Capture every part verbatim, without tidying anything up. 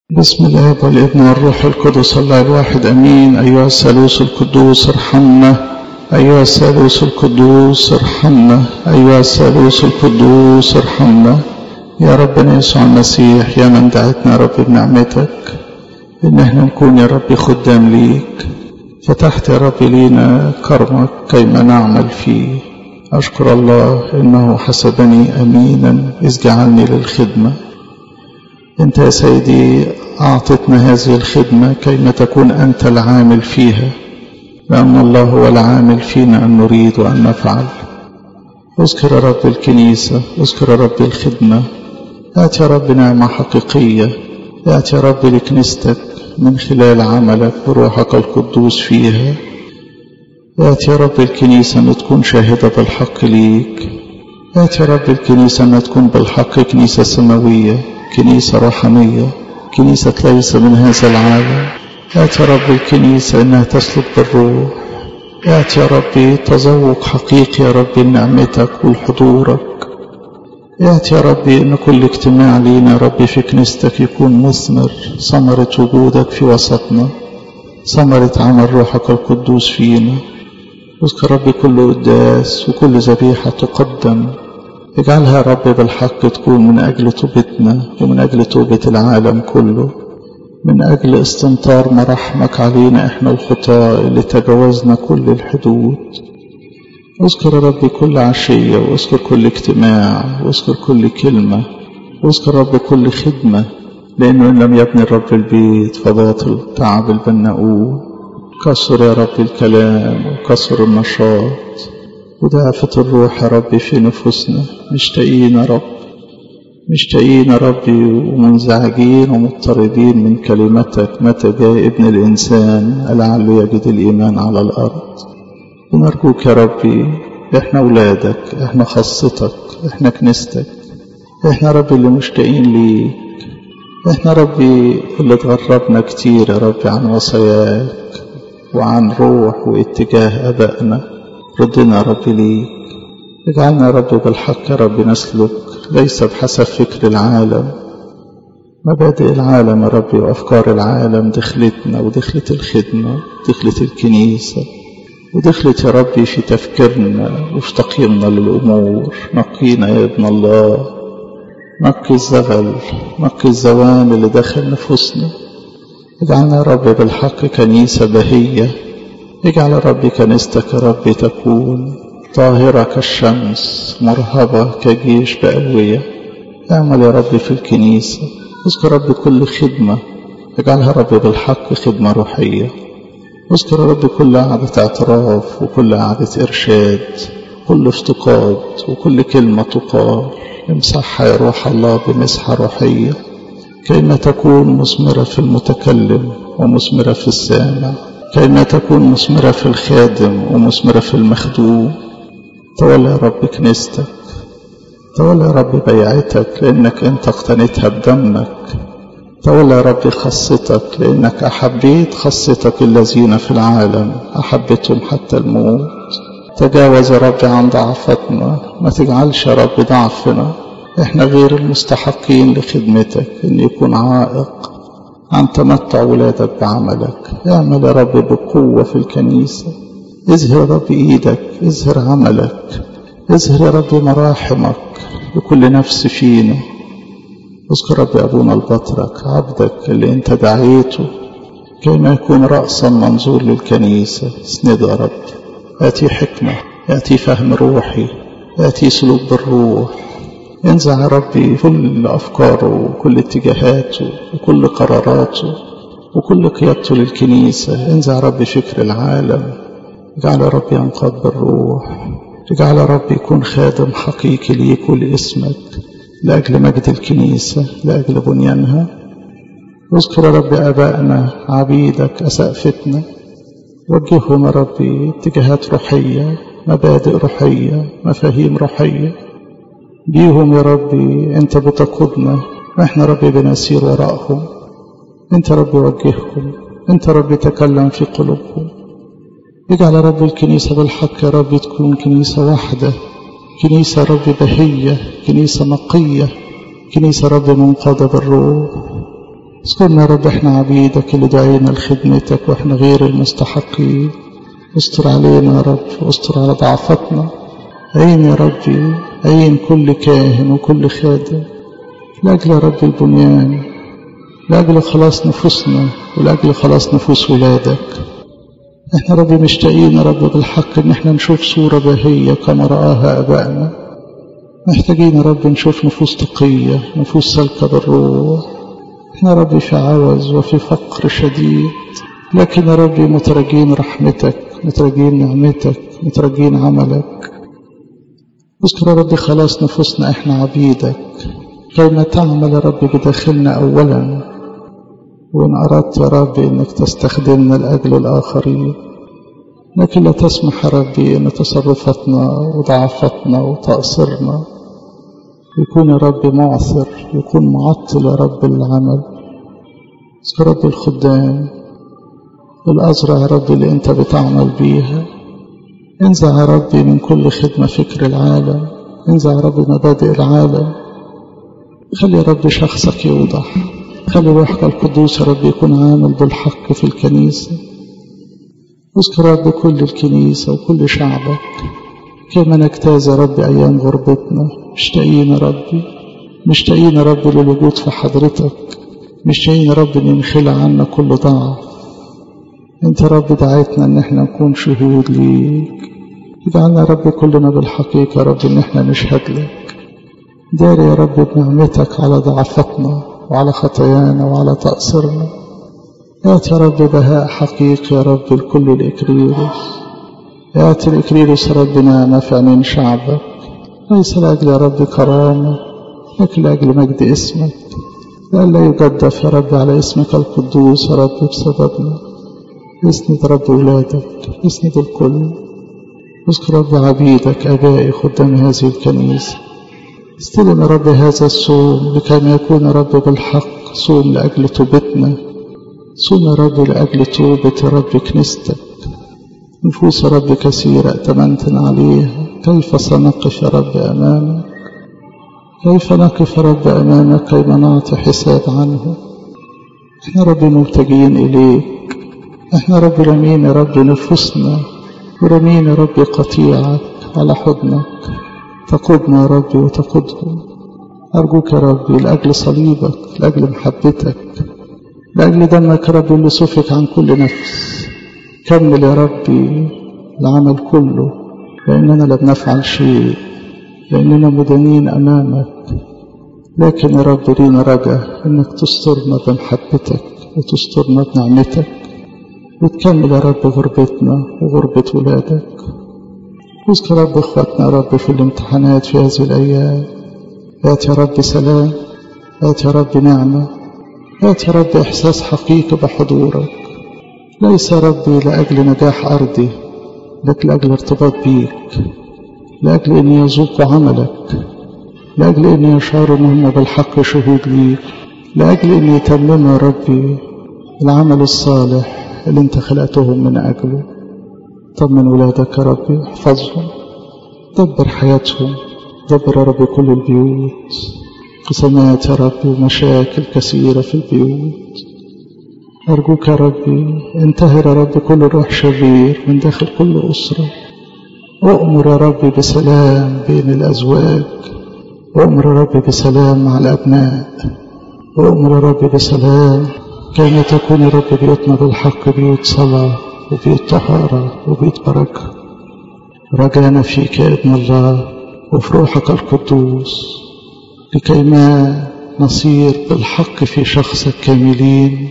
بسم الله والابن والروح القدس الله الواحد امين. ايها الثالوث القدوس ارحمنا، ايها الثالوث القدوس ارحمنا، ايها الثالوث القدوس ارحمنا. يا ربنا يسوع المسيح، يا من دعتنا يا رب بنعمتك ان احنا نكون يا رب خدام ليك، فتحت يا رب لينا كرمك كيما نعمل فيه. اشكر الله انه حسبني امينا اذ جعلني للخدمه. انت يا سيدي اعطتنا هذه الخدمه كيما تكون انت العامل فيها، لان الله هو العامل فينا ان نريد وان نفعل. اذكر يا رب الكنيسه، اذكر يا رب الخدمه. ات يا رب نعمه حقيقيه، ات يا رب لكنيستك من خلال عملك بروحك القدوس فيها. ات يا رب الكنيسه ان تكون شاهده بالحق ليك. ات يا رب الكنيسه ان تكون بالحق كنيسه سماويه، كنيسة روحانية، كنيسة ليس من هذا العالم. آت يا رب الكنيسة إنها تسلك بالروح. آت يا رب تذوق حقيقي يا رب نعمتك وحضورك. آت يا رب إن كل اجتماع لينا يا رب في كنيستك يكون مثمر ثمرة وجودك في وسطنا، ثمرة عمل روحك القدوس فينا. اذكر رب كل قداس وكل ذبيحة تقدم، اجعلها يا رب بالحق تكون من أجل توبتنا ومن أجل توبة العالم كله، من أجل استمطار مراحمك علينا إحنا الخطاة اللي تجاوزنا كل الحدود. اذكر يا رب كل عشية، واذكر كل اجتماع، واذكر كل كلمة، واذكر رب كل خدمة، لأنه إن لم يبني الرب البيت فباطل تعب البناؤون. كسر يا رب الكلام وكسر النشاط ودافة الروح يا رب في نفوسنا. مشتاقين يا رب، مشتاقين يا رب ومنزعجين ومضطربين من كلمتك. متى جاء ابن الإنسان لعله يجد الإيمان على الأرض؟ ونرجوك يا ربي، احنا أولادك، احنا خاصتك، احنا كنيستك، احنا ربي اللي مشتاقين ليك، احنا ربي اللي تغربنا كتير يا ربي عن وصاياك وعن روح واتجاه أبائنا. ردنا يا رب ليك، اجعلنا يا رب بالحق يا رب نسلك ليس بحسب فكر العالم. مبادئ العالم يا رب وأفكار العالم دخلتنا ودخلت الخدمة ودخلت الكنيسة ودخلت يا رب في تفكيرنا وفي تقييمنا للأمور. نقينا يا ابن الله، نقي الزغل، نقي الزوان اللي داخل نفوسنا. اجعلنا يا رب بالحق كنيسة بهية. اجعل يا رب كنيستك يا رب تكون طاهرة كالشمس، مرهبة كجيش بألوية. اعمل يا رب في الكنيسة. اذكر رب كل خدمة، اجعلها رب بالحق خدمة روحية. اذكر رب كل قعدة اعتراف وكل قعدة إرشاد، كل افتقاد وكل كلمة تقال. امسحها يا روح الله بمسحة روحية كيما تكون مثمرة في المتكلم ومثمرة في السامع، كيما تكون مثمرة في الخادم ومثمرة في المخدوم. تولى يا رب كنيستك، تولى يا رب بيعتك لأنك أنت اقتنيتها بدمك. تولى يا رب خاصتك لأنك أحبيت خاصتك الذين في العالم، أحبتهم حتى الموت. تجاوز يا رب عن ضعفتنا، ما تجعلش يا رب ضعفنا احنا غير المستحقين لخدمتك ان يكون عائق عن تمتع ولادك بعملك. اعمل يا رب بقوة في الكنيسة. اظهر يا رب ايدك، اظهر عملك، اظهر يا رب مراحمك لكل نفس فينا. اذكر رب ابونا البطرك عبدك اللي انت دعيته كيما يكون رأسا منظور للكنيسة. اسنده يا رب، يأتي حكمة، يأتي فهم روحي، يأتي سلوك بالروح. انزع يا ربي كل أفكاره وكل اتجاهاته وكل قراراته وكل قيادته للكنيسة. انزع يا ربي فكر العالم. اجعل يا ربي ينقاد بالروح. اجعل يا ربي يكون خادم حقيقي ليك ولاسمك، لأجل مجد الكنيسة، لأجل بنيانها. واذكر يا ربي آبائنا عبيدك أسقفتنا، وجههم يا ربي اتجاهات روحية، مبادئ روحية، مفاهيم روحية. بيهم يا ربي انت بتقودنا واحنا ربي بنسير وراءهم. انت ربي وجههم، انت ربي تكلم في قلوبهم. اجعل يا ربي الكنيسة بالحق يا ربي تكون كنيسة واحدة، كنيسة ربي بهية، كنيسة نقية، كنيسة ربي منقادة بالروح. اذكرنا يا رب احنا عبيدك اللي دعينا لخدمتك واحنا غير المستحقين. استر علينا يا رب، استر على ضعفتنا. عين يا ربي، عين كل كاهن وكل خادم لأجل يا رب البنيان، لأجل خلاص نفوسنا ولأجل خلاص نفوس ولادك. احنا ربي مشتاقين يا رب بالحق ان احنا نشوف صورة باهية كما رآها ابائنا. محتاجين يا رب نشوف نفوس تقية، نفوس سالكة بالروح. احنا ربي في عوز وفي فقر شديد، لكن يا ربي مترجين رحمتك، مترجين نعمتك، مترجين عملك. اذكر يا ربي خلاص نفوسنا احنا عبيدك، كيما تعمل يا ربي بداخلنا اولا، وإن أردت يا ربي أنك تستخدمنا لأجل الآخرين، لكن لا تسمح يا ربي أن تصرفاتنا وضعفتنا وتقصيرنا يكون يا ربي معثر، يكون معطل يا رب العمل. اذكر ربي الخدام، الأزرع يا ربي اللي أنت بتعمل بيها. انزع يا ربي من كل خدمة فكر العالم، انزع يا ربي مبادئ العالم. خلي يا ربي شخصك يوضح، خلي روحك القدوس يا رب يكون عامل بالحق في الكنيسة. اذكر يا رب كل الكنيسة وكل شعبك، كما نجتاز يا رب أيام غربتنا. مشتاقين يا ربي، مشتاقين يا رب للوجود في حضرتك، مشتاقين يا رب أن ينخلع عنا كل ضعف. انت يا رب دعيتنا ان احنا نكون شهود ليك، اجعلنا يا رب كلنا بالحقيقة يا رب ان احنا نشهد لك. داري يا رب بنعمتك على ضعفتنا وعلى خطايانا وعلى تقصيرنا. يأتي يا رب بهاء حقيقي يا رب لكل الإكريروس. يأتي الإكريروس يا رب نعمة في عينين شعبك، ليس لأجل يا رب كرامة، لكن لأجل مجد اسمك، لألا يجدف يا رب على اسمك القدوس يا رب بسببنا. اسند رب ولادك، اسند الكل. اذكر رب عبيدك أبائي خدام هذه الكنيسة. استلم يا رب هذا الصوم لكي يكون يا رب بالحق صوم لأجل توبتنا، صوم يا رب لأجل توبة يا رب كنيستك. نفوس يا رب كثيرة ائتمنتنا عليها، كيف سنقف يا رب أمامك؟ كيف نقف يا رب أمامك كيما نعطي حساب عنه؟ احنا رب ملتجين إليك، احنا رب رمين يا رب نفوسنا ورمين يا رب قطيعك على حضنك. تقودنا يا ربي وتقودهم. أرجوك يا ربي لأجل صليبك، لأجل محبتك، لأجل دمك يا ربي اللي سفك عن كل نفس. كمل يا ربي العمل كله، لأننا لا بنفعل شيء، لأننا مدانين أمامك. لكن يا رب لينا رجاء إنك تسترنا بمحبتك وتسترنا بنعمتك، وتكمل يا رب غربتنا وغربة ولادك. اذكر رب اخواتنا يا رب في الامتحانات في هذه الأيام. هات يا رب سلام، هات يا رب نعمة، هات يا رب إحساس حقيقي بحضورك، ليس يا ربي لأجل نجاح أرضي، لكن لأجل ارتباط بيك، لأجل أن يذوقوا عملك، لأجل أن يشعروا أنهم بالحق شهود ليك، لأجل أن يتمموا يا ربي العمل الصالح اللي انت خلقتهم من أجله. طمن ولادك يا ربي، احفظهم، دبر حياتهم، دبر يا رب كل البيوت. قسمات يا ربي ومشاكل كثيرة في البيوت. أرجوك يا ربي انتهر يا رب كل روح شرير من داخل كل أسرة. وأمر يا ربي بسلام بين الأزواج، وأمر يا ربي بسلام مع الأبناء، وأمر يا ربي بسلام كما تكون يا رب بيوتنا بالحق بيوت صلاة وبيوت طهارة وبيوت بركة. رجانا فيك يا ابن الله وفي روحك القدوس، لكيما نصير بالحق في شخصك كاملين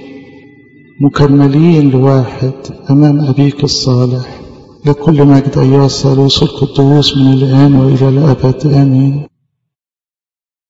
مكملين لواحد أمام أبيك الصالح. لكل مجد أيها الثالوث القدوس من الآن وإلى الأبد آمين.